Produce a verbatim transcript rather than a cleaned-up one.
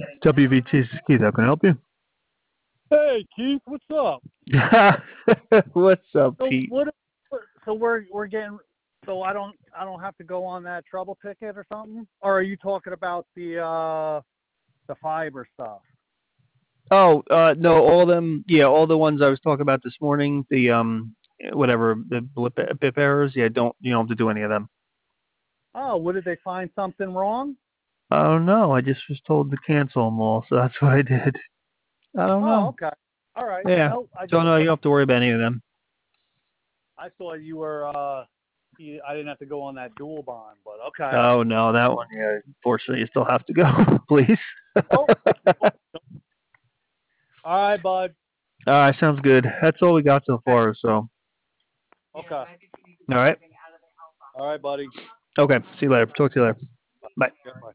W V T Keith, how can I help you? Hey Keith, what's up? What's up, So Pete? what? So we're we're getting. So I don't I don't have to go on that trouble ticket or something. Or are you talking about the uh the fiber stuff? Oh, uh, no, all them, yeah, all the ones I was talking about this morning, the, um, whatever, the blip, bip errors, yeah, don't, you don't have to do any of them. Oh, what did they find something wrong? I don't know, I just was told to cancel them all, so that's what I did. I don't Oh, know. okay. All right. Yeah, No, I so just no, you don't have to worry about any of them. I thought you were uh you, I didn't have to go on that dual bond, but okay. Oh, no, that one, yeah, unfortunately, you still have to go, please. Oh. All right, bud. All right, sounds good. That's all we got so far, so. Okay. All right. All right, buddy. Okay, see you later. Talk to you later. Bye. Bye.